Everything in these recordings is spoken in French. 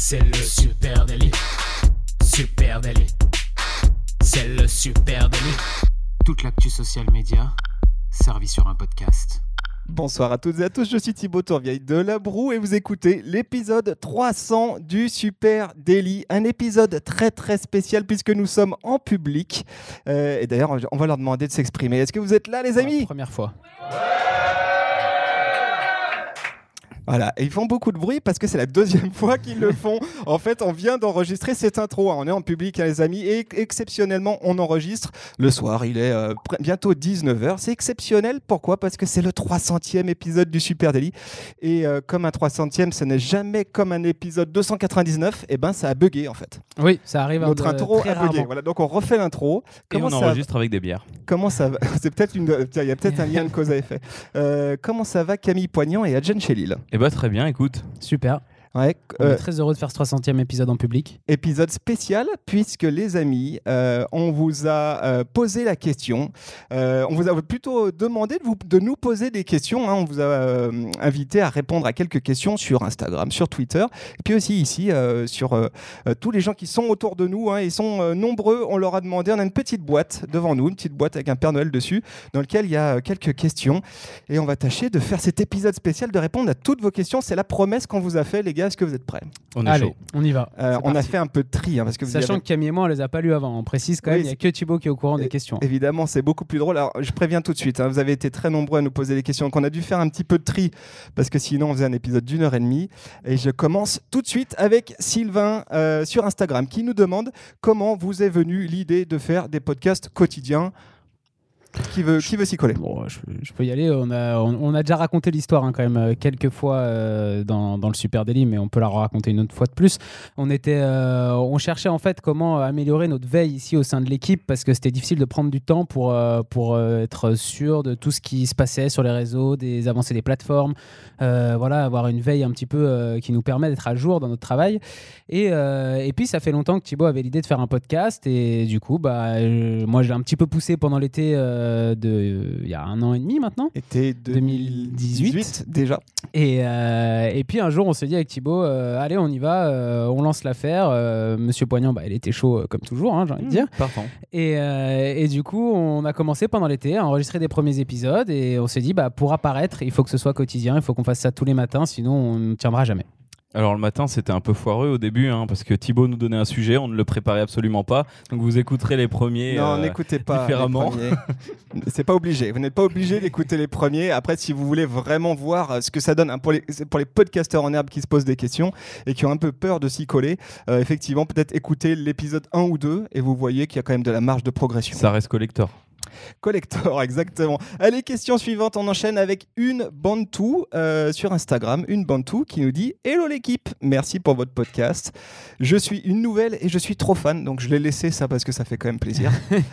C'est le Super Daily. Super Daily. C'est le Super Daily. Toute l'actu social média servie sur un podcast. Bonsoir à toutes et à tous, je suis Thibaut Tourvieille de La Broue et vous écoutez l'épisode 300 du Super Daily. Un épisode très très spécial puisque nous sommes en public. Et d'ailleurs, on va leur demander de s'exprimer. Est-ce que vous êtes là, les amis ? Première fois. Voilà, et ils font beaucoup de bruit parce que c'est la deuxième fois qu'ils le font. En fait, on vient d'enregistrer cette intro. On est en public, les amis, et exceptionnellement, on enregistre le soir. Il est bientôt 19h. C'est exceptionnel. Pourquoi ? Parce que c'est le 300e épisode du Super Daily. Et comme un 300e, ce n'est jamais comme un épisode 299. Et ben, ça a bugué, en fait. Oui, ça arrive. Notre intro très a bugué. rarement. Voilà, donc on refait l'intro. Et on enregistre avec des bières. Comment ça va ? C'est peut-être il y a peut-être un lien de cause à effet. Comment ça va, Camille Poignant et Adjen Chélil ? Eh bah très bien, écoute. Super. Ouais, On est très heureux de faire ce 300e épisode en public. épisode spécial puisque les amis, on vous a posé la question. On vous a plutôt demandé de nous poser des questions. Hein. On vous a invité à répondre à quelques questions sur Instagram, sur Twitter, et puis aussi ici sur tous les gens qui sont autour de nous. Hein. Ils sont nombreux. On leur a demandé. On a une petite boîte devant nous, une petite boîte avec un Père Noël dessus, dans lequel il y a quelques questions. Et on va tâcher de faire cet épisode spécial, de répondre à toutes vos questions. C'est la promesse qu'on vous a fait, les gars. Est-ce que vous êtes prêts ? On est Allez, chaud. on y va. On a fait un peu de tri, hein, parce que vous y Sachant avez- que Camille et moi, on les a pas lus avant. On précise quand même, Oui, il n'y a que Thibaut qui est au courant des questions. Évidemment, c'est beaucoup plus drôle. Alors, je préviens tout de suite, hein, vous avez été très nombreux à nous poser des questions, donc on a dû faire un petit peu de tri, parce que sinon on faisait un épisode d'1h30. Et je commence tout de suite avec Sylvain sur Instagram, qui nous demande comment vous est venue l'idée de faire des podcasts quotidiens. Qui veut s'y coller ? Bon, je peux y aller. On a déjà raconté l'histoire quand même quelques fois dans le Super Daily, mais on peut la raconter une autre fois de plus. On cherchait en fait comment améliorer notre veille ici au sein de l'équipe parce que c'était difficile de prendre du temps pour être sûr de tout ce qui se passait sur les réseaux, des avancées des plateformes, avoir une veille un petit peu qui nous permet d'être à jour dans notre travail. Et puis ça fait longtemps que Thibaut avait l'idée de faire un podcast et du coup, moi je l'ai un petit peu poussé pendant l'été. Il y a 1 an et demi maintenant. Été 2018 déjà. Et puis un jour, on s'est dit avec Thibaut, allez, on y va, on lance l'affaire. Monsieur Poignant, il était chaud comme toujours, hein, j'ai envie de dire. Partant. Et du coup, on a commencé pendant l'été à enregistrer des premiers épisodes et on s'est dit, pour apparaître, il faut que ce soit quotidien, il faut qu'on fasse ça tous les matins, sinon on ne tiendra jamais. Alors le matin c'était un peu foireux au début parce que Thibaut nous donnait un sujet, on ne le préparait absolument pas. Donc vous écouterez les premiers Non, n'écoutez pas différemment. les premiers. C'est pas obligé. Vous n'êtes pas obligé d'écouter les premiers. Après, si vous voulez vraiment voir ce que ça donne pour les podcasteurs en herbe qui se posent des questions et qui ont un peu peur de s'y coller, effectivement, peut-être écouter l'épisode 1 ou 2 et vous voyez qu'il y a quand même de la marge de progression. Ça reste collector. Collector, exactement. Allez, question suivante, on enchaîne avec une Bantou sur Instagram, une Bantou qui nous dit « Hello l'équipe, merci pour votre podcast. Je suis une nouvelle et je suis trop fan, donc je l'ai laissé ça parce que ça fait quand même plaisir.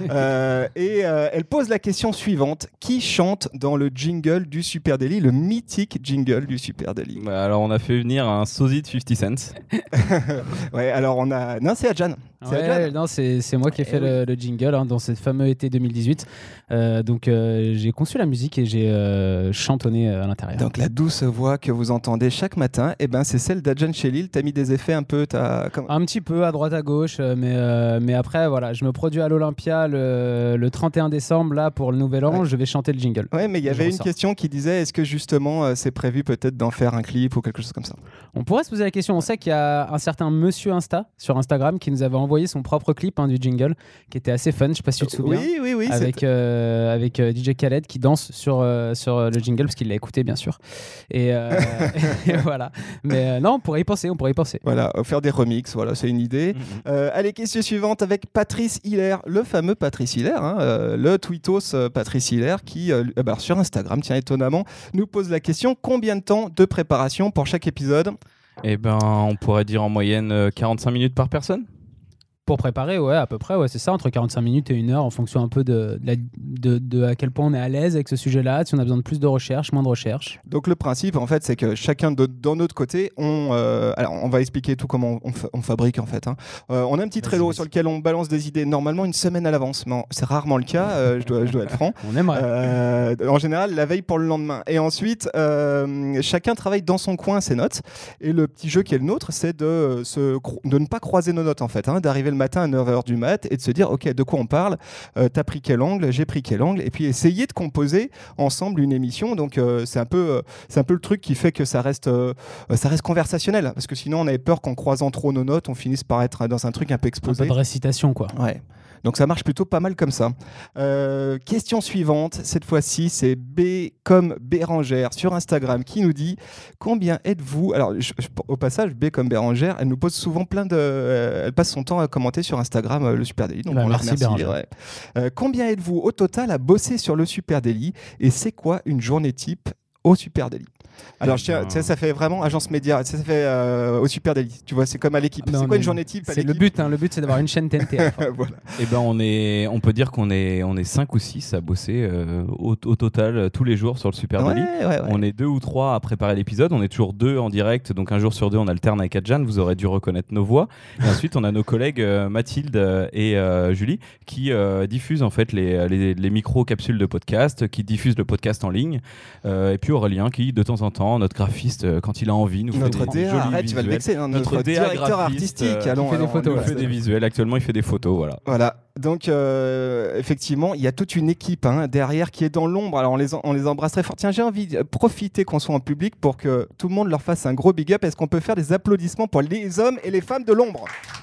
Elle pose la question suivante, qui chante dans le jingle du Super Daily, le mythique jingle du Super Daily ?» Alors on a fait venir un sosie de 50 Cent. Ouais, alors on a... Non, c'est Adjan. Non, c'est moi qui ai fait le jingle dans ce fameux été 2018. Donc j'ai conçu la musique et j'ai chantonné à l'intérieur. Donc la douce voix que vous entendez chaque matin, c'est celle d'Adjan Chélil. T'as mis des effets un peu... Un petit peu à droite à gauche, mais après voilà, je me produis à l'Olympia le 31 décembre là pour le Nouvel An, je vais chanter le jingle. Ouais, mais il y avait une question qui disait est-ce que justement c'est prévu peut-être d'en faire un clip ou quelque chose comme ça ? On pourrait se poser la question. On sait qu'il y a un certain Monsieur Insta sur Instagram qui nous avait envoyé son propre clip du jingle qui était assez fun. Je sais pas si tu te souviens. Oui. Avec DJ Khaled qui danse sur le jingle parce qu'il l'a écouté bien sûr. Et voilà. Mais non, on pourrait y penser. Voilà, faire des remixes, voilà, c'est une idée. Allez, question suivante avec Patrice Hiller, le fameux Patrice Hiller, le tweetos Patrice Hiller qui, sur Instagram, tiens, étonnamment, nous pose la question combien de temps de préparation pour chaque épisode ? On pourrait dire en moyenne 45 minutes par personne. Pour préparer, ouais, à peu près, ouais, c'est ça, entre 45 minutes et 1 heure, en fonction un peu de à quel point on est à l'aise avec ce sujet-là, si on a besoin de plus de recherche, moins de recherche. Donc le principe, en fait, c'est que chacun dans notre côté, alors on va expliquer tout comment on fabrique, en fait. On a un petit Trello sur lequel on balance des idées, normalement une semaine à l'avance, mais c'est rarement le cas, je dois être franc. On aimerait. En général, la veille pour le lendemain. Et ensuite, chacun travaille dans son coin ses notes. Et le petit jeu qui est le nôtre, c'est de ne pas croiser nos notes, en fait. D'arriver le matin à 9h du mat et de se dire, OK, de quoi on parle, t'as pris quel angle, j'ai pris quel angle, et puis essayer de composer ensemble une émission. Donc c'est un peu le truc qui fait que ça reste conversationnel, parce que sinon on avait peur qu'en croisant trop nos notes on finisse par être dans un truc un peu explosé. Un peu de récitation, quoi. Ouais. Donc ça marche plutôt pas mal comme ça. Question suivante, cette fois-ci c'est B comme Bérangère sur Instagram qui nous dit combien êtes-vous. Alors au passage, B comme Bérangère, elle nous pose souvent elle passe son temps à commenter sur Instagram le Super Daily. Donc on la remercie. Ouais. Combien êtes-vous au total à bosser sur le Super Daily et c'est quoi une journée type au Super Daily? Alors, ça fait vraiment agence média, ça fait au Super Daily, tu vois, c'est comme à l'équipe. C'est quoi une journée type? C'est le but, le but c'est d'avoir une chaîne TNT. Voilà. Et ben on peut dire qu'on est 5 ou 6 à bosser au total tous les jours sur le Super Daily. Ouais. On est 2 ou 3 à préparer l'épisode, on est toujours 2 en direct, donc un jour sur 2 on alterne avec Adjan, vous aurez dû reconnaître nos voix. Et ensuite on a nos collègues Mathilde et Julie qui diffusent en fait les micro-capsules de podcast, qui diffusent le podcast en ligne, et puis Aurélien qui de temps en temps, notre graphiste, quand il a envie, nous fait des jolis visuels. Arrête, tu vas le vexer, notre directeur artistique. Il fait des photos. Il fait des visuels. Actuellement, il fait des photos, voilà. Voilà. Donc, effectivement, il y a toute une équipe derrière qui est dans l'ombre. Alors, on les embrasse très fort. Tiens, j'ai envie de profiter qu'on soit en public pour que tout le monde leur fasse un gros big up. Est-ce qu'on peut faire des applaudissements pour les hommes et les femmes de l'ombre?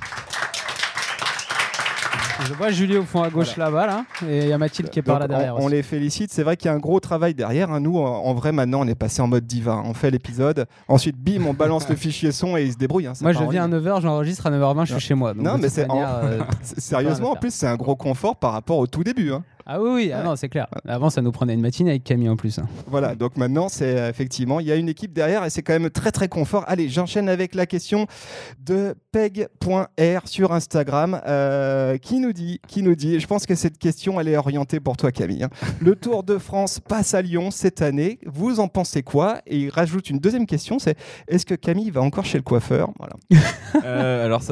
Je vois Julie au fond à gauche là-bas, là, et il y a Mathilde qui est par là derrière. On les félicite. C'est vrai qu'il y a un gros travail derrière. Nous, en vrai, maintenant, on est passé en mode diva. On fait l'épisode. Ensuite, bim, on balance le fichier son et ils se débrouillent. Moi, je viens à 9h, j'enregistre à 9h20, je suis chez moi. Donc non, mais sérieusement, en plus, c'est un gros confort par rapport au tout début. Ah oui, ah non, c'est clair. Avant, ça nous prenait une matinée avec Camille en plus. Voilà, donc maintenant, c'est effectivement, il y a une équipe derrière et c'est quand même très très confort. Allez, j'enchaîne avec la question de peg.r sur Instagram qui nous dit, je pense que cette question, elle est orientée pour toi Camille. Le Tour de France passe à Lyon cette année, vous en pensez quoi? Et il rajoute une deuxième question, c'est est-ce que Camille va encore chez le coiffeur? Voilà. Alors,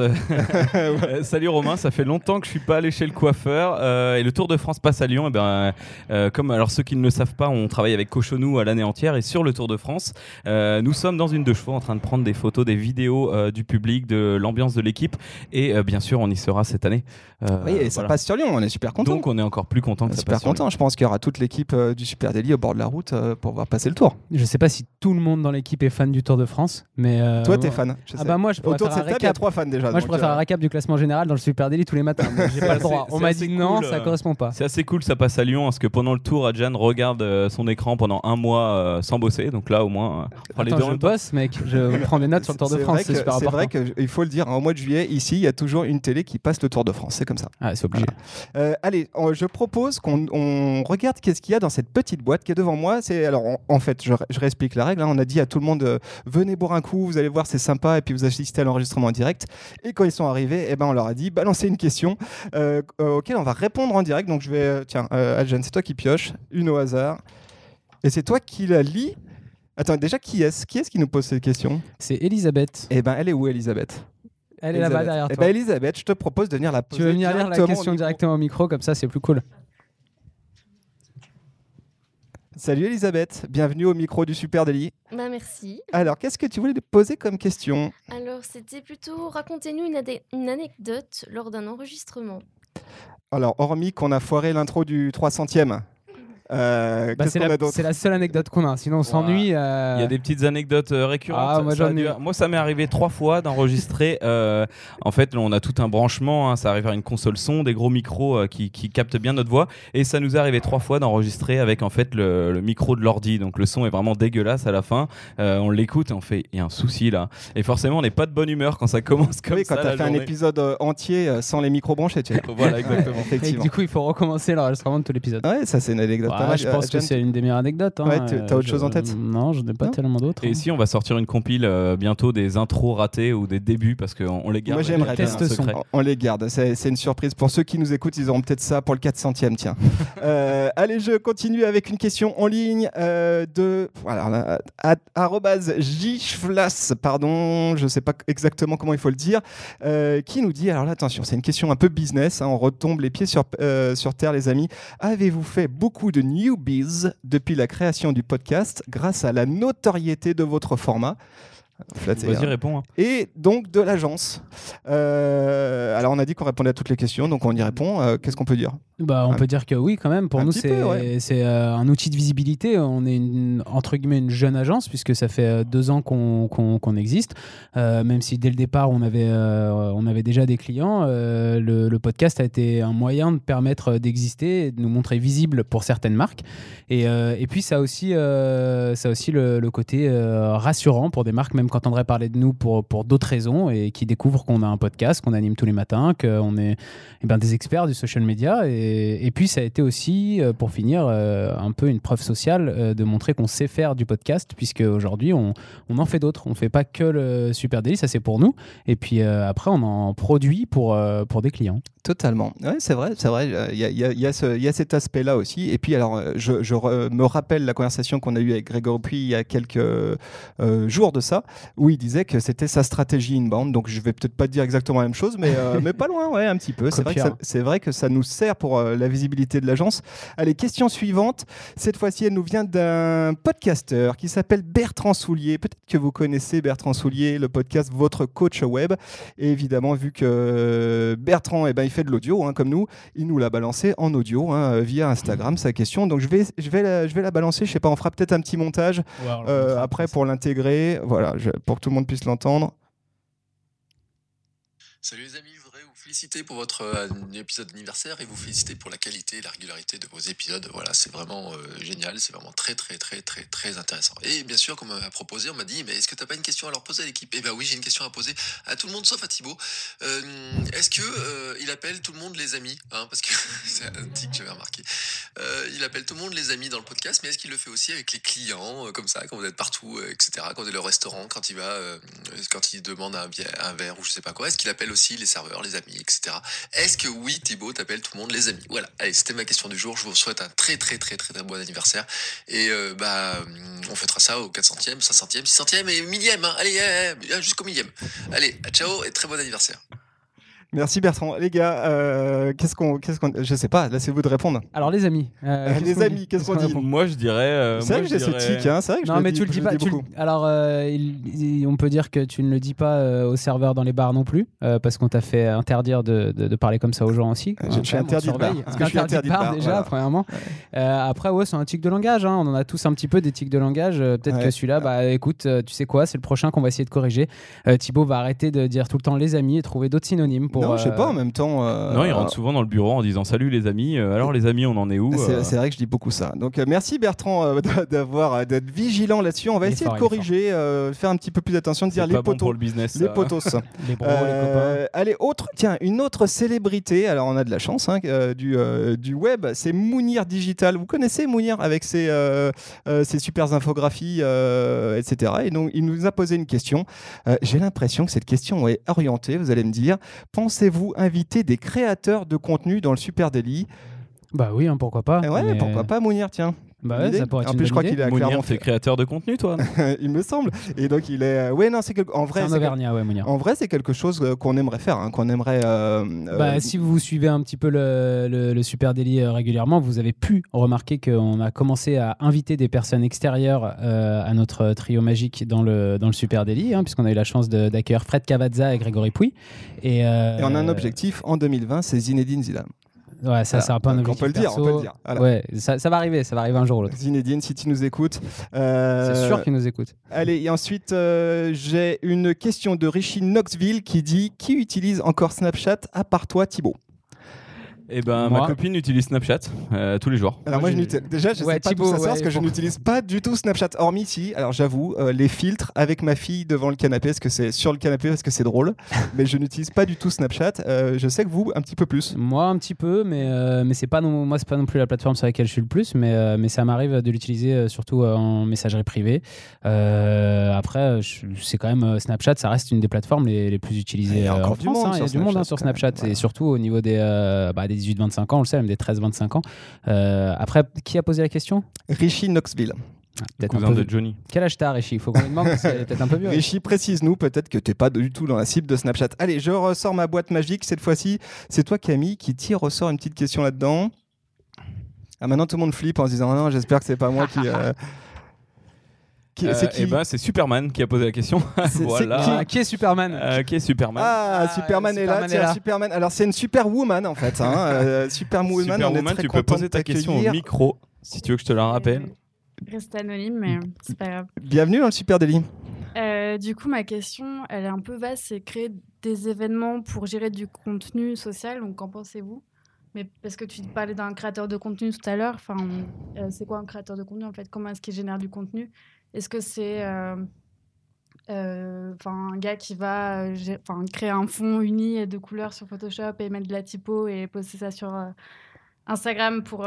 salut Romain, ça fait longtemps que je suis pas allé chez le coiffeur et le Tour de France passe à Lyon. Comme alors ceux qui ne le savent pas, on travaille avec Cochonou à l'année entière et sur le Tour de France, nous sommes dans une 2 chevaux en train de prendre des photos, des vidéos du public, de l'ambiance de l'équipe et bien sûr on y sera cette année. Oui, et ça passe sur Lyon, on est super content. Donc on est encore plus content que ça passe sur Lyon. Je pense qu'il y aura toute l'équipe du Super Daily au bord de la route pour voir passer le Tour. Je sais pas si tout le monde dans l'équipe est fan du Tour de France, mais toi t'es fan. Moi je pourrais autour de cette table il y a 3 fans déjà. Moi je pourrais faire un récap du classement général dans le Super Daily tous les matins. J'ai pas le droit. On m'a dit non, ça correspond pas. C'est assez cool, ça passe à Lyon parce que pendant le Tour, Adjan regarde son écran pendant 1 mois sans bosser. Donc là au moins, je bosse, mec. Je prends des notes sur le Tour de France. C'est super important. C'est vrai qu'il faut le dire. Au mois de juillet, ici, il y a toujours une télé qui passe le Tour de France. C'est comme ça. Ah, c'est obligé. Voilà. Allez, je propose qu'on regarde qu'est-ce qu'il y a dans cette petite boîte qui est devant moi. Alors, en fait, je réexplique la règle. On a dit à tout le monde venez boire un coup, vous allez voir, c'est sympa, et puis vous assistez à l'enregistrement en direct. Et quand ils sont arrivés, on leur a dit balancez une question auquel on va répondre en direct. Donc, je vais. Tiens, Adjan, c'est toi qui pioche, une au hasard. Et c'est toi qui la lis. Attends, déjà, qui est-ce qui nous pose cette question? C'est Elisabeth. Elle est où, Elisabeth? Elle est là-bas derrière toi. Elisabeth, je te propose de venir la poser. Tu veux venir lire la question directement au micro, comme ça, c'est plus cool. Salut Elisabeth, bienvenue au micro du Super Daily. Merci. Alors, qu'est-ce que tu voulais poser comme question? Alors, c'était plutôt racontez-nous une anecdote lors d'un enregistrement. Alors, hormis qu'on a foiré l'intro du 300e. C'est la seule anecdote qu'on a, sinon on s'ennuie. Il y a des petites anecdotes récurrentes. Moi, ça m'est arrivé 3 fois d'enregistrer. En fait, on a tout un branchement, ça arrive à une console son, des gros micros qui captent bien notre voix. Et ça nous est arrivé 3 fois d'enregistrer avec en fait le micro de l'ordi. Donc le son est vraiment dégueulasse à la fin. On l'écoute et on fait il y a un souci là. Et forcément, on n'est pas de bonne humeur quand ça commence comme ça. Quand tu as fait un épisode entier sans les micros branchés. Voilà, exactement. Et du coup, il faut recommencer l'enregistrement de tout l'épisode. Ouais, ça c'est une anecdote. pas mal. Je pense que c'est une des meilleures anecdotes. Ouais, t'as autre chose en tête? Non, je n'ai pas tellement d'autres. Et si on va sortir une compile bientôt des intros ratées ou des débuts parce qu'on les garde. Moi j'aimerais bien. On les garde. C'est une surprise pour ceux qui nous écoutent. Ils auront peut-être ça pour le 400e. Tiens. Allez, je continue avec une question en ligne de @jflas. Pardon, je sais pas exactement comment il faut le dire. Qui nous dit, alors là, attention, c'est une question un peu business. On retombe les pieds sur terre, les amis. Avez-vous fait beaucoup de newbies depuis la création du podcast grâce à la notoriété de votre format? Vas-y, réponds. Hein. Et donc de l'agence. Alors on a dit qu'on répondait à toutes les questions, donc on y répond. Qu'est-ce qu'on peut dire? On peut dire que oui, quand même. Pour nous, c'est un outil de visibilité. On est entre guillemets une jeune agence puisque ça fait 2 ans qu'on existe. Même si dès le départ on avait déjà des clients, le podcast a été un moyen de permettre d'exister et de nous montrer visible pour certaines marques. Et puis ça a aussi le côté rassurant pour des marques, même quand André parlait de nous pour d'autres raisons et qui découvrent qu'on a un podcast, qu'on anime tous les matins, qu'on est des experts du social media. Et puis ça a été aussi, pour finir, un peu une preuve sociale de montrer qu'on sait faire du podcast, puisque aujourd'hui on en fait d'autres. On ne fait pas que le Super Daily, ça c'est pour nous. Et puis après on en produit pour des clients. Totalement. Ouais, c'est vrai. Il y a cet aspect-là aussi. Et puis alors, je me rappelle la conversation qu'on a eue avec Grégory Puy il y a quelques jours de ça, où il disait que c'était sa stratégie inbound. Donc je vais peut-être pas dire exactement la même chose, mais pas loin, ouais, un petit peu. C'est vrai que ça nous sert pour la visibilité de l'agence. Allez, question suivante. Cette fois-ci, elle nous vient d'un podcasteur qui s'appelle Bertrand Soulier. Peut-être que vous connaissez Bertrand Soulier, le podcast Votre Coach Web. Et évidemment, vu que Bertrand, il fait de l'audio, comme nous, il nous l'a balancé en audio via Instagram, sa question. Donc je vais la balancer. Je sais pas, on fera peut-être un petit montage après pour l'intégrer. Voilà, pour que tout le monde puisse l'entendre. Salut les amis, je voudrais vous féliciter pour votre épisode d'anniversaire et vous féliciter pour la qualité et la régularité de vos épisodes. Voilà, c'est vraiment génial, c'est vraiment très très très très très intéressant. Et bien sûr, comme on m'a proposé, on m'a dit, mais est-ce que t'as pas une question à leur poser à l'équipe? Eh ben oui, j'ai une question à poser à tout le monde sauf à Thibaut. Est-ce que il appelle tout le monde les amis, parce que c'est un tic que j'avais remarqué. Il appelle tout le monde les amis dans le podcast, mais est-ce qu'il le fait aussi avec les clients, comme ça, quand vous êtes partout, etc., quand vous êtes au restaurant, quand il va, quand il demande un verre ou je sais pas quoi, est-ce qu'il appelle aussi les serveurs, les amis, etc. Est-ce que oui, Thibaut, t'appelles tout le monde les amis? Voilà, allez, c'était ma question du jour. Je vous souhaite un très très très très très bon anniversaire. Et on fêtera ça au 400e, 500e, 600e et 1000e. Allez, jusqu'au 1000e. Allez, ciao et très bon anniversaire. Merci Bertrand. Les gars, qu'est-ce qu'on... Je sais pas, là c'est vous de répondre. Alors les amis. Les amis, qu'est-ce qu'on dit? Moi je dirais... c'est vrai que j'ai ce tic, c'est vrai que non, mais tu le dis pas. Alors on peut dire que tu ne le dis pas aux serveurs dans les bars non plus, parce qu'on t'a fait interdire de parler comme ça aux gens aussi. Je suis interdit de bar. Parce que je suis interdit de bar déjà, voilà. Premièrement. Après, c'est un tic de langage. On en a tous un petit peu des tics de langage. Peut-être que celui-là, écoute, tu sais quoi, c'est le prochain qu'on va essayer de corriger. Thibaut va arrêter de dire tout le temps les amis et trouver d'autres synonymes pour... Non, je sais pas, en même temps... Non, il rentre souvent dans le bureau en disant « Salut les amis, alors les amis, on en est où ?» C'est vrai que je dis beaucoup ça. Donc merci Bertrand d'être vigilant là-dessus. On va essayer de corriger, faire un petit peu plus attention, de dire les potos. Pour le business, les potos. Les bros, les copains. Allez, une autre célébrité, alors on a de la chance du web, c'est Mounir Digital. Vous connaissez Mounir avec ses super infographies, etc. Et donc il nous a posé une question. J'ai l'impression que cette question est orientée, vous allez me dire. Pensez-vous inviter des créateurs de contenu dans le Super Daily? Bah oui, pourquoi pas. Ouais, pourquoi pas Mounir, tiens. Bah ouais, ça pourrait être en plus, je crois idée. qu'il a Mounir, clairement fait créateur de contenu, toi. Il me semble. Et donc il est. En vrai, c'est un Auvergnat, Mounir. En vrai, c'est quelque chose qu'on aimerait faire, qu'on aimerait. Si vous suivez un petit peu le Super Daily régulièrement, vous avez pu remarquer qu'on a commencé à inviter des personnes extérieures à notre trio magique dans le Super Daily, puisqu'on a eu la chance d'accueillir Fred Cavazza et Grégory Puy. Et on a un objectif en 2020, c'est Zinedine Zidane. Ouais, ça sera pas un objectif. On peut le dire. Voilà. Ouais, ça va arriver un jour ou l'autre. Zinedine, si tu nous écoutes. C'est sûr qu'il nous écoute. Allez, et ensuite, j'ai une question de Richie Knoxville qui dit: qui utilise encore Snapchat à part toi, Thibaut? Ma copine utilise Snapchat tous les jours. Alors moi je sais pas tout ça parce que je n'utilise pas du tout Snapchat. Hormis si, alors j'avoue, les filtres avec ma fille devant le canapé, est-ce que c'est sur le canapé parce que c'est drôle, mais je n'utilise pas du tout Snapchat. Je sais que vous un petit peu plus. Moi un petit peu, mais c'est pas non plus la plateforme sur laquelle je suis le plus, mais ça m'arrive de l'utiliser surtout en messagerie privée. Après, c'est quand même Snapchat, ça reste une des plateformes les plus utilisées en France. Il y a du monde sur Snapchat, et surtout au niveau des 18-25 ans, on le sait, même des 13-25 ans. Après, qui a posé la question ? Richie Knoxville. Cousin de Johnny. Quel âge t'as, Richie ? Il faut qu'on lui demande, parce qu'elle est peut-être un peu vieux. Richie, précise-nous, peut-être que t'es pas du tout dans la cible de Snapchat. Allez, je ressors ma boîte magique. Cette fois-ci, c'est toi, Camille, qui ressort une petite question là-dedans. Ah, maintenant, tout le monde flippe en se disant non, j'espère que c'est pas moi qui. C'est Superman qui a posé la question. Voilà. Qui est Superman Qui est Superman Superman est là. Tiens, Superman. Alors c'est une Superwoman en fait. Superwoman, on est très tu peux poser ta question au micro si tu veux que je te la rappelle. Reste anonyme, mais c'est pas grave. Bienvenue dans le Super Daily. Du coup, ma question, elle est un peu vaste. C'est créer des événements pour gérer du contenu social. Donc, qu'en pensez-vous ? Mais parce que tu parlais d'un créateur de contenu tout à l'heure. C'est quoi un créateur de contenu en fait ? Comment est-ce qu'il génère du contenu ? Est-ce que c'est un gars qui va créer un fond uni de couleurs sur Photoshop et mettre de la typo et poster ça sur Instagram pour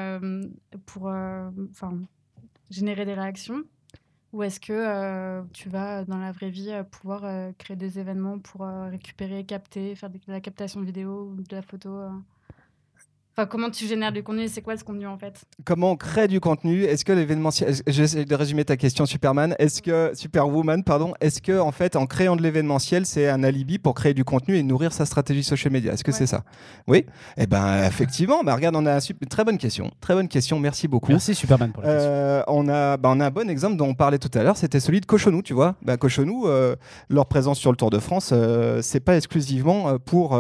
générer des réactions ? Ou est-ce que tu vas, dans la vraie vie, pouvoir créer des événements pour récupérer, capter, faire de la captation vidéo ou de la photo comment tu génères du contenu ? C'est quoi ce contenu en fait ? Comment on crée du contenu ? Est-ce que l'événementiel... J'essaie de résumer ta question, Superwoman, pardon. Est-ce que en fait, en créant de l'événementiel, c'est un alibi pour créer du contenu et nourrir sa stratégie social media ? Est-ce que c'est ça ? Oui ? Eh bien, effectivement. Regarde, on a une très bonne question. Très bonne question. Merci beaucoup. Merci Superman pour la question. On a un bon exemple dont on parlait tout à l'heure. C'était celui de Cochonou, tu vois. Cochonou, leur présence sur le Tour de France, c'est pas exclusivement pour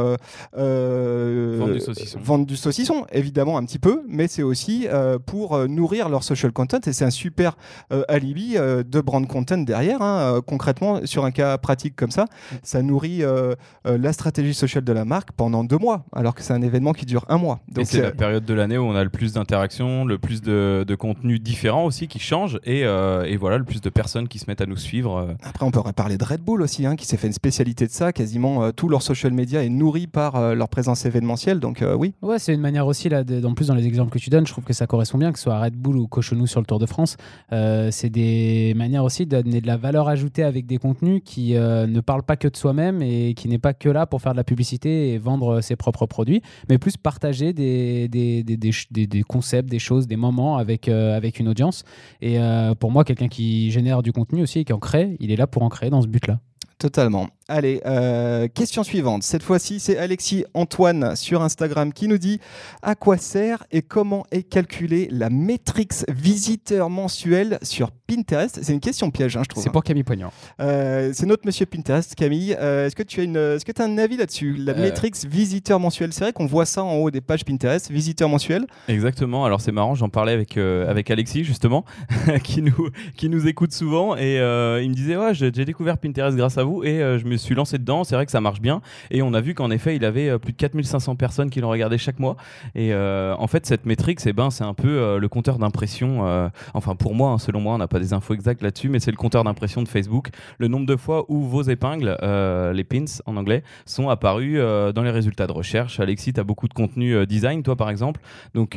vendre du saucisson. Évidemment un petit peu, mais c'est aussi pour nourrir leur social content, et c'est un super alibi de brand content derrière. Concrètement, sur un cas pratique comme ça, ça nourrit la stratégie sociale de la marque pendant 2 mois, alors que c'est un événement qui dure 1 mois. Donc, et c'est la période de l'année où on a le plus d'interactions, le plus de contenus différents aussi qui changent, et voilà, le plus de personnes qui se mettent à nous suivre. Après, on pourrait parler de Red Bull aussi, qui s'est fait une spécialité de ça. Quasiment tout leur social media est nourri par leur présence événementielle, donc oui. Ouais, c'est une manière aussi, là, en plus dans les exemples que tu donnes, je trouve que ça correspond bien, que ce soit Red Bull ou Cochonou sur le Tour de France. C'est des manières aussi de donner de la valeur ajoutée avec des contenus qui ne parlent pas que de soi-même et qui n'est pas que là pour faire de la publicité et vendre ses propres produits, mais plus partager des concepts, des choses, des moments avec une audience. Et pour moi, quelqu'un qui génère du contenu aussi et qui en crée, il est là pour en créer dans ce but-là. Totalement. Allez, question suivante. Cette fois-ci, c'est Alexis Antoine sur Instagram qui nous dit à quoi sert et comment est calculée la métrique visiteur mensuel sur Pinterest. C'est une question piège, je trouve. C'est pour Camille Poignant. C'est notre monsieur Pinterest, Camille. Est-ce que tu as un avis là-dessus ? La métrique visiteur mensuel, c'est vrai qu'on voit ça en haut des pages Pinterest, visiteur mensuel. Exactement. Alors c'est marrant, j'en parlais avec Alexis justement, qui nous écoute souvent, et il me disait j'ai découvert Pinterest grâce à vous, et je me suis lancé dedans. C'est vrai que ça marche bien, et on a vu qu'en effet il avait plus de 4500 personnes qui l'ont regardé chaque mois, et en fait cette métrique c'est un peu le compteur d'impression, enfin pour moi, selon moi, on n'a pas des infos exactes là-dessus, mais c'est le compteur d'impression de Facebook, le nombre de fois où vos épingles, les pins en anglais, sont apparus dans les résultats de recherche. Alexis, tu as beaucoup de contenu design, toi par exemple, donc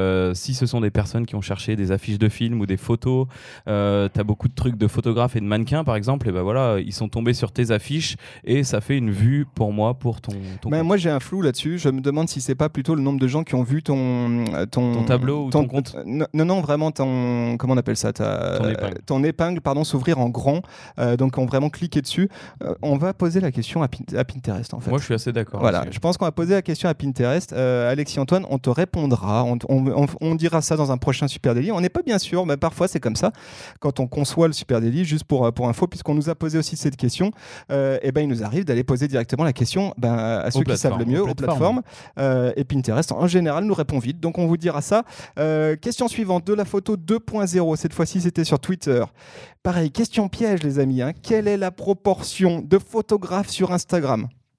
si ce sont des personnes qui ont cherché des affiches de films ou des photos, tu as beaucoup de trucs de photographes et de mannequins par exemple, et voilà, ils sont tombés sur tes affiches et ça fait une vue pour moi, pour ton moi j'ai un flou là-dessus, je me demande si c'est pas plutôt le nombre de gens qui ont vu ton tableau ou ton compte. Non, vraiment comment on appelle ça, ton épingle s'ouvrir en grand, donc on vraiment cliqué dessus. On va poser la question à Pinterest en fait. Moi je suis assez d'accord. Voilà, je pense qu'on va poser la question à Pinterest. Alexis Antoine, on te répondra, on dira ça dans un prochain Super Daily. On n'est pas bien sûr, mais parfois c'est comme ça quand on conçoit le Super Daily, juste pour info, puisqu'on nous a posé aussi cette question. Il nous arrive d'aller poser directement la question à ceux qui savent le mieux, aux plateformes. Et Pinterest en général nous répond vite, donc on vous dira ça. Question suivante, de la photo 2.0, cette fois-ci c'était sur Twitter. Pareil, question piège les amis, quelle est la proportion de photographes sur Instagram ?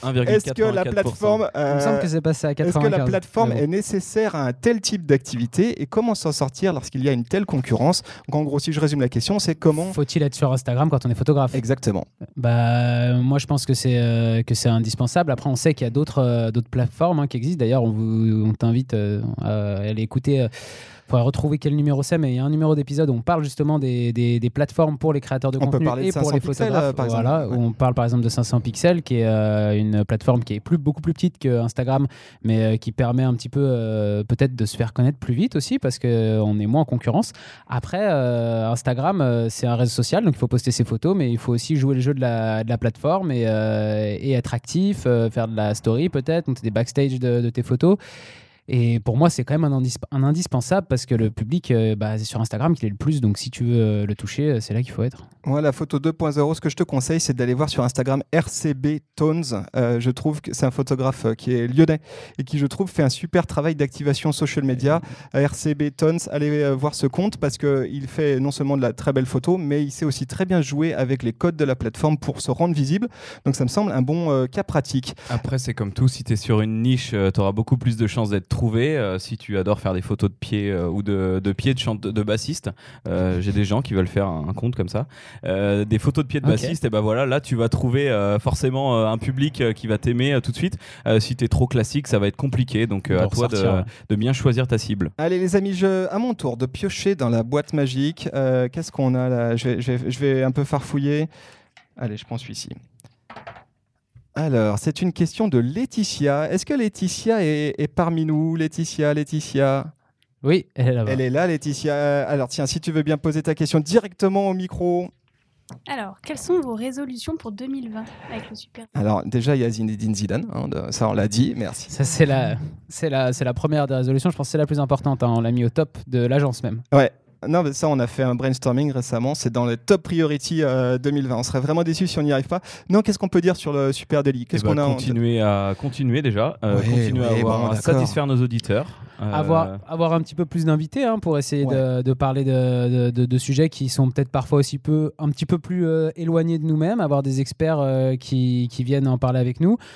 Est-ce que la plateforme, il me semble que c'est passé à 95%. Est-ce que la plateforme est nécessaire à un tel type d'activité et comment s'en sortir lorsqu'il y a une telle concurrence? Donc en gros, si je résume la question, c'est comment faut-il être sur Instagram quand on est photographe? Exactement. Moi, je pense que c'est indispensable. Après, on sait qu'il y a d'autres plateformes qui existent. D'ailleurs, on t'invite à aller écouter. Il faudrait retrouver quel numéro c'est, mais il y a un numéro d'épisode où on parle justement des plateformes pour les créateurs de contenu et pour les photographes. Par exemple. Où on parle par exemple de 500 pixels, qui est une plateforme qui est beaucoup plus petite que Instagram, mais qui permet un petit peu peut-être de se faire connaître plus vite aussi, parce qu'on est moins en concurrence. Après, Instagram, c'est un réseau social, donc il faut poster ses photos, mais il faut aussi jouer le jeu de la plateforme et être actif, faire de la story peut-être, monter des backstage de tes photos. Et pour moi, c'est quand même un indispensable parce que le public, c'est sur Instagram qu'il est le plus. Donc, si tu veux le toucher, c'est là qu'il faut être. Moi, la photo 2.0, ce que je te conseille, c'est d'aller voir sur Instagram RCB Tones. Je trouve que c'est un photographe qui est lyonnais et qui, je trouve, fait un super travail d'activation social media. RCB Tones, allez voir ce compte parce qu'il fait non seulement de la très belle photo, mais il sait aussi très bien jouer avec les codes de la plateforme pour se rendre visible. Donc, ça me semble un bon cas pratique. Après, c'est comme tout. Si tu es sur une niche, tu auras beaucoup plus de chances d'être trouvé. Si tu adores faire des photos de pieds ou de pieds de bassiste, j'ai des gens qui veulent faire un compte comme ça. Des photos de pieds de bassiste, et ben voilà, là tu vas trouver forcément un public qui va t'aimer tout de suite. Si t'es trop classique, ça va être compliqué, donc à toi de bien choisir ta cible. Allez les amis, à mon tour de piocher dans la boîte magique. Qu'est-ce qu'on a là? Je vais un peu farfouiller. Allez, je prends celui-ci. Alors, c'est une question de Laetitia. Est-ce que Laetitia est parmi nous? Laetitia. Oui, elle est là-bas. Elle est là, Laetitia. Alors tiens, si tu veux bien poser ta question directement au micro. Alors, quelles sont vos résolutions pour 2020 avec le Super? Alors déjà, il y a Zinedine Zidane, ça on l'a dit, merci. Ça c'est la première des résolutions, je pense que c'est la plus importante, on l'a mis au top de l'agence même. Ouais. Non, mais ça, on a fait un brainstorming récemment. C'est dans les top priority 2020. On serait vraiment déçus si on n'y arrive pas. Non, qu'est-ce qu'on peut dire sur le Super Daily? Qu'est-ce qu'on a continuer déjà. Satisfaire nos auditeurs. Avoir un petit peu plus d'invités pour essayer de parler de sujets qui sont peut-être parfois aussi un petit peu plus éloignés de nous-mêmes. Avoir des experts qui viennent en parler avec nous.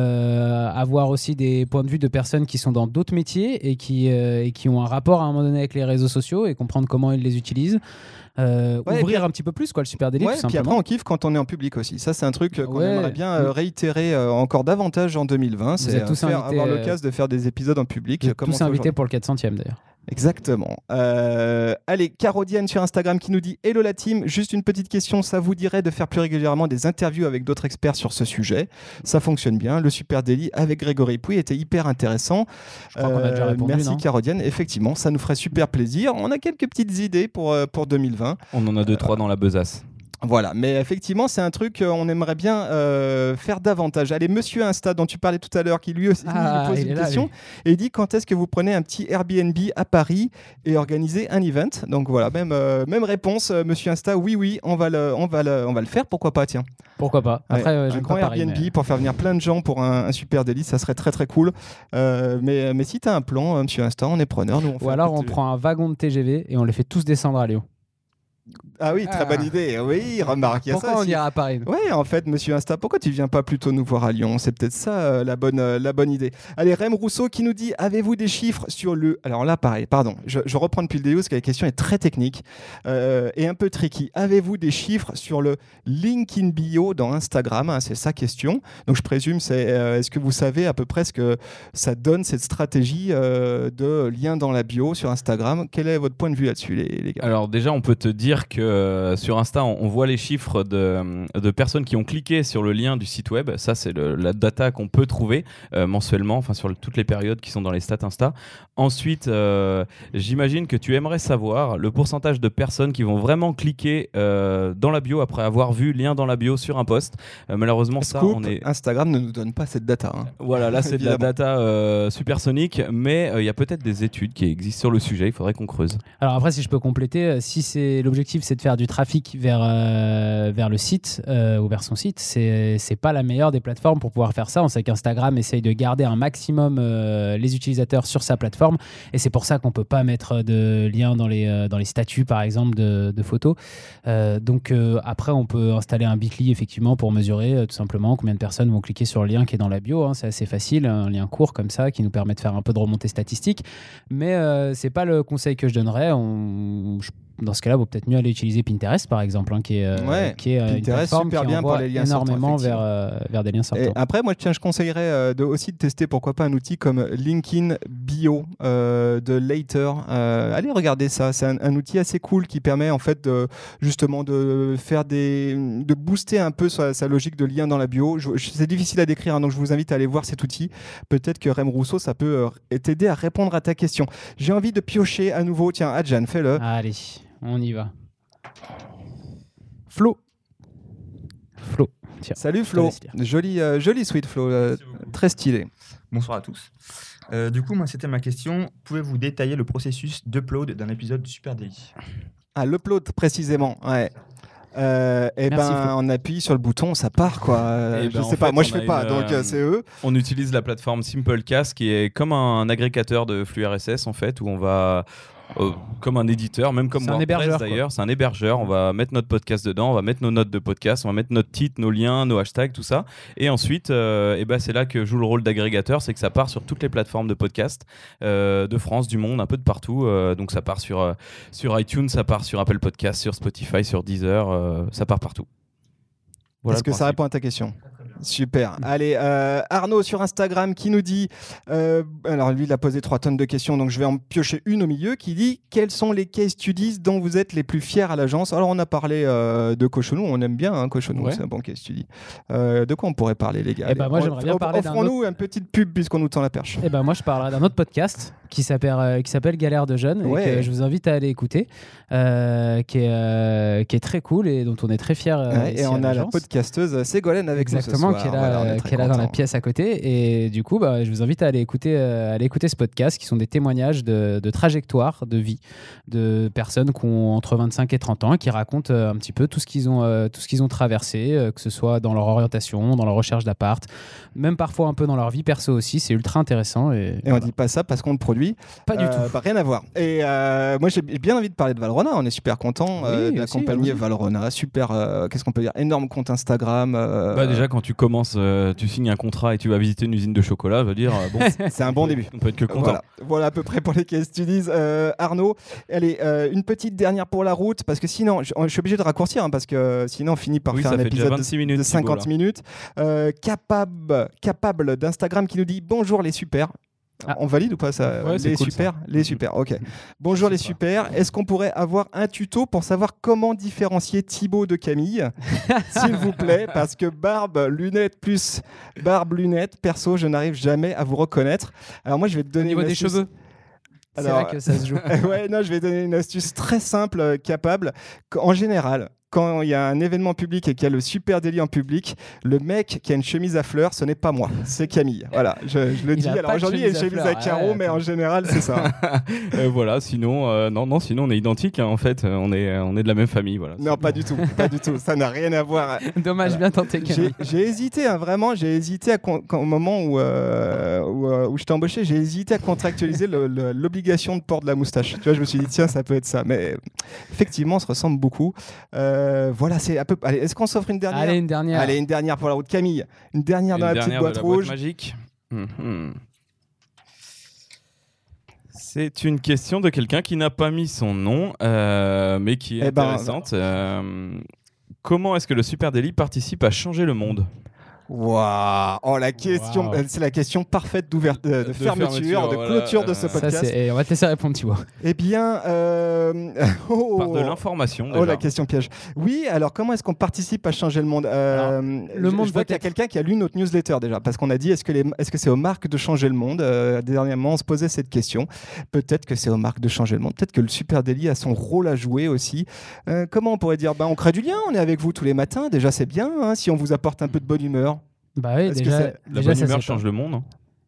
Avoir aussi des points de vue de personnes qui sont dans d'autres métiers et qui ont un rapport à un moment donné avec les réseaux sociaux et comprendre comment ils les utilisent. Ouvrir un petit peu plus le Super Daily, tout simplement. Puis après on kiffe quand on est en public aussi. Ça c'est un truc qu'on aimerait bien réitérer encore davantage en 2020. C'est avoir l'occasion de faire des épisodes en public. Vous êtes tous invités pour le 400e d'ailleurs. Exactement. Allez, Carodienne sur Instagram qui nous dit « Hello la team, juste une petite question, ça vous dirait de faire plus régulièrement des interviews avec d'autres experts sur ce sujet? Ça fonctionne bien. Le Super Daily avec Grégory Pouy était hyper intéressant. » Je crois qu'on a déjà répondu. Merci Carodienne. Effectivement, ça nous ferait super plaisir. On a quelques petites idées pour 2020. On en a 2-3 dans la besace. Voilà, mais effectivement, c'est un truc qu'on aimerait bien faire davantage. Allez, Monsieur Insta, dont tu parlais tout à l'heure, qui lui aussi pose une question et il dit quand est-ce que vous prenez un petit Airbnb à Paris et organisez un event? Donc voilà, même réponse, Monsieur Insta, oui, on va le faire. Pourquoi pas, tiens. Pourquoi pas. Après, un grand Airbnb pour faire venir plein de gens pour un super délice, ça serait très très cool. Mais si tu as un plan, Monsieur Insta, on est preneur. Ou alors on prend un wagon de TGV et on les fait tous descendre à Lyon. Ah oui, très bonne idée. Oui, remarque. Pourquoi on ira à Paris? Oui, en fait, Monsieur Insta, pourquoi tu viens pas plutôt nous voir à Lyon? C'est peut-être ça la bonne idée. Allez, Rem Rousseau qui nous dit avez-vous des chiffres sur le... Alors là, pareil, pardon, je reprends depuis le début parce que la question est très technique et un peu tricky. Avez-vous des chiffres sur le link in bio dans Instagram? C'est sa question. Donc je présume, est-ce que vous savez à peu près ce que ça donne cette stratégie de lien dans la bio sur Instagram? Quel est votre point de vue là-dessus, les gars? Alors déjà, on peut te dire que sur Insta, on voit les chiffres de personnes qui ont cliqué sur le lien du site web. Ça, c'est la data qu'on peut trouver mensuellement, enfin sur toutes les périodes qui sont dans les stats Insta. Ensuite, j'imagine que tu aimerais savoir le pourcentage de personnes qui vont vraiment cliquer dans la bio après avoir vu lien dans la bio sur un post. Malheureusement, Instagram ne nous donne pas cette data. Voilà, là c'est de la data supersonique, mais il y a peut-être des études qui existent sur le sujet. Il faudrait qu'on creuse. Alors après, si je peux compléter, si c'est l'objectif l'objectif c'est de faire du trafic vers le site ou vers son site, c'est pas la meilleure des plateformes pour pouvoir faire ça. On sait qu'Instagram essaye de garder un maximum les utilisateurs sur sa plateforme, et c'est pour ça qu'on peut pas mettre de liens dans les statuts par exemple de photos. Donc après on peut installer un Bitly effectivement pour mesurer tout simplement combien de personnes vont cliquer sur le lien qui est dans la bio, hein. C'est assez facile, un lien court comme ça qui nous permet de faire un peu de remontée statistique, mais c'est pas le conseil que je donnerais. Dans ce cas-là, il vaut peut-être mieux aller utiliser Pinterest, par exemple, hein, qui est une plateforme super qui bien envoie pour les liens énormément sortants, vers des liens sortants. Et après, moi, je conseillerais aussi de tester, pourquoi pas, un outil comme LinkedIn Bio de Later. Allez regarder ça. C'est un outil assez cool qui permet en fait justement de faire de booster un peu sa logique de lien dans la bio. C'est difficile à décrire, hein, donc je vous invite à aller voir cet outil. Peut-être que Rem Rousseau, ça peut t'aider à répondre à ta question. J'ai envie de piocher à nouveau. Tiens, Adjan, fais-le. Allez. On y va. Flo. Tiens, salut Flo. Joli sweet Flo. Très stylé. Bonsoir à tous. Du coup, moi, c'était ma question. Pouvez-vous détailler le processus d'upload d'un épisode du Super Daily ? Ah, l'upload précisément, ouais. On appuie sur le bouton, ça part quoi. Je sais pas, moi je fais pas, donc c'est eux. On utilise la plateforme Simplecast qui est comme un agrégateur de flux RSS en fait, où on va comme un éditeur, même comme WordPress d'ailleurs, c'est un hébergeur. On va mettre notre podcast dedans, on va mettre nos notes de podcast, on va mettre notre titre, nos liens, nos hashtags, tout ça. Et ensuite, c'est là que joue le rôle d'agrégateur, c'est que ça part sur toutes les plateformes de podcast de France, du monde, un peu de partout. Donc ça part sur iTunes, ça part sur Apple Podcast, sur Spotify, sur Deezer, ça part partout. Voilà. Est-ce que ça répond à ta question ? Super. Allez, Arnaud sur Instagram qui nous dit, alors lui il a posé 3 tonnes de questions, donc je vais en piocher une au milieu, qui dit quels sont les case studies dont vous êtes les plus fiers à l'agence. Alors on a parlé de Cochonou, on aime bien hein, Cochonou, c'est un bon case study. De quoi on pourrait parler les gars? Moi j'aimerais bien parler offrons-nous une petite pub puisqu'on nous tend la perche. Moi je parlerai d'un autre podcast qui s'appelle Galère de jeunes, et que je vous invite à aller écouter, qui est très cool et dont on est très fiers. Et on a la podcasteuse Ségolène avec nous ce soir. Qui est là dans la pièce à côté, et du coup je vous invite à aller écouter ce podcast, qui sont des témoignages de trajectoires de vie de personnes qui ont entre 25 et 30 ans, qui racontent un petit peu tout ce qu'ils ont traversé, que ce soit dans leur orientation, dans leur recherche d'appart, même parfois un peu dans leur vie perso aussi. C'est ultra intéressant, et on dit pas ça parce qu'on le produit pas du tout, rien à voir. Et moi j'ai bien envie de parler de Valrhona. On est super content d'accompagner Valrhona. Super, qu'est-ce qu'on peut dire, énorme compte Instagram. Déjà quand tu commences, tu signes un contrat et tu vas visiter une usine de chocolat, je veux dire, bon, c'est un bon début. On peut être que content. Voilà à peu près pour les case studies. Arnaud, allez, une petite dernière pour la route, parce que sinon, je suis obligé de raccourcir, hein, parce que sinon on finit par faire un épisode de 50 minutes. Capable d'Instagram qui nous dit bonjour les super. On valide ou pas ça? Les super, ok. Bonjour les super. Est-ce qu'on pourrait avoir un tuto pour savoir comment différencier Thibaut de Camille, s'il vous plaît, parce que barbe, lunettes, perso, je n'arrive jamais à vous reconnaître. Alors moi, je vais te donner au niveau des cheveux. C'est là que ça se joue. Je vais donner une astuce très simple, Capable. En général, quand il y a un événement public et qu'il y a le Super Daily en public, le mec qui a une chemise à fleurs, ce n'est pas moi, c'est Camille. Voilà, je le dis. Alors aujourd'hui, il y a une chemise à carreaux, mais en général, c'est ça. Sinon, sinon on est identiques. Hein, en fait, on est de la même famille. Voilà. Non, pas du tout. Ça n'a rien à voir. Dommage, bien tenté. J'ai hésité, hein, vraiment. J'ai hésité au moment où je t'ai embauché, j'ai hésité à contractualiser l'obligation de port de la moustache. Tu vois, je me suis dit tiens, ça peut être ça. Mais effectivement, on se ressemble beaucoup. Voilà, c'est un peu. Allez, est-ce qu'on s'offre une dernière? Allez, une dernière. Allez, une dernière pour la route. Camille, une dernière dans la petite boîte rouge. Magique. C'est une question de quelqu'un qui n'a pas mis son nom, mais qui est intéressante. Comment est-ce que le Super Daily participe à changer le monde? Waouh! Oh, la question, c'est la question parfaite de fermeture, de clôture de ce podcast. On va te laisser répondre, Thibaut. Eh bien, par de l'information. Oh, la question piège. Oui, alors comment est-ce qu'on participe à changer le monde? Le monde. Je vois qu'il y a quelqu'un qui a lu notre newsletter déjà, parce qu'on a dit est-ce que c'est aux marques de changer le monde? Dernièrement, on se posait cette question. Peut-être que c'est aux marques de changer le monde. Peut-être que le Super Daily a son rôle à jouer aussi. Comment on pourrait dire? On crée du lien. On est avec vous tous les matins. Déjà, c'est bien. Hein, si on vous apporte un peu de bonne humeur. Bah oui, la bonne humeur change le monde.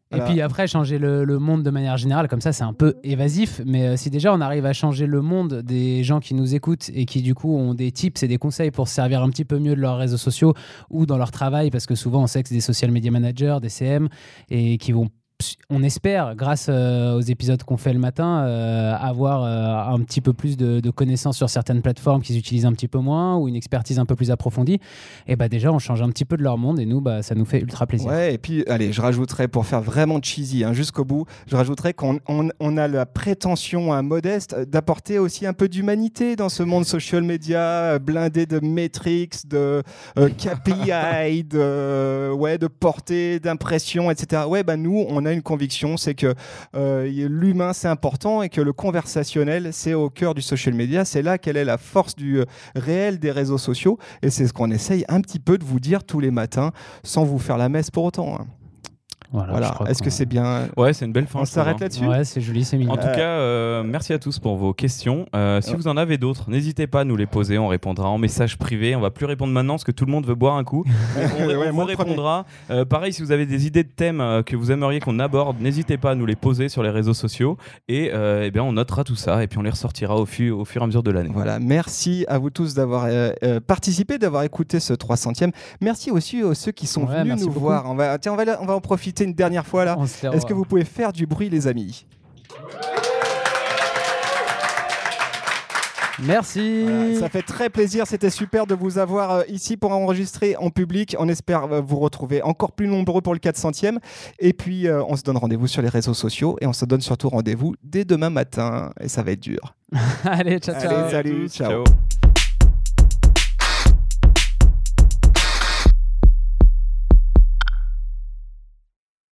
Et puis après, changer le monde de manière générale, comme ça, c'est un peu évasif. Mais si déjà on arrive à changer le monde des gens qui nous écoutent et qui, du coup, ont des tips et des conseils pour se servir un petit peu mieux de leurs réseaux sociaux ou dans leur travail, parce que souvent, on sait que c'est des social media managers, des CM, et qui vont, on espère, grâce aux épisodes qu'on fait le matin, avoir un petit peu plus de connaissances sur certaines plateformes qu'ils utilisent un petit peu moins ou une expertise un peu plus approfondie. Et déjà, on change un petit peu de leur monde et nous, ça nous fait ultra plaisir. Ouais, et puis, allez, je rajouterais, pour faire vraiment cheesy jusqu'au bout, je rajouterais qu'on a la prétention modeste d'apporter aussi un peu d'humanité dans ce monde social media blindé de metrics, de KPI, de portée, d'impression, etc. Ouais, nous, on a une conviction, c'est que l'humain c'est important et que le conversationnel c'est au cœur du social media, c'est là quelle est la force du réel des réseaux sociaux et c'est ce qu'on essaye un petit peu de vous dire tous les matins sans vous faire la messe pour autant. Voilà. Est-ce que c'est bien? Ouais, c'est une belle fin. On s'arrête là-dessus. Ouais, c'est joli, c'est mignon. En tout cas, merci à tous pour vos questions. Si vous en avez d'autres, n'hésitez pas à nous les poser. On répondra en message privé. On va plus répondre maintenant parce que tout le monde veut boire un coup. On vous répondra. Pareil, si vous avez des idées de thèmes que vous aimeriez qu'on aborde, n'hésitez pas à nous les poser sur les réseaux sociaux et on notera tout ça et puis on les ressortira au fur et à mesure de l'année. Voilà. Merci à vous tous d'avoir participé, d'avoir écouté ce 300e. Merci aussi aux ceux qui sont venus nous voir. On va en profiter une dernière fois là. Est-ce que vous pouvez faire du bruit, les amis? Merci. Voilà, ça fait très plaisir. C'était super de vous avoir ici pour enregistrer en public. On espère vous retrouver encore plus nombreux pour le 400e. Et puis, on se donne rendez-vous sur les réseaux sociaux et on se donne surtout rendez-vous dès demain matin. Et ça va être dur. Allez, ciao. Allez, salut, ciao.